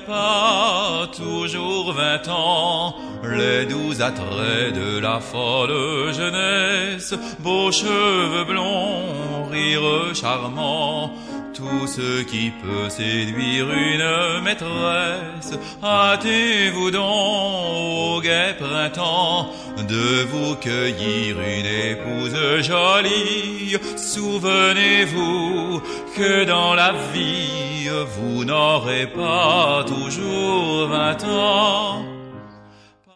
pas toujours 20 ans, les doux attraits de la folle jeunesse, beaux cheveux blonds, rire charmant, tout ce qui peut séduire une maîtresse. Hâtez-vous donc au gai printemps de vous cueillir une épouse jolie. Souvenez-vous que dans la vie vous n'aurez pas toujours 20 ans.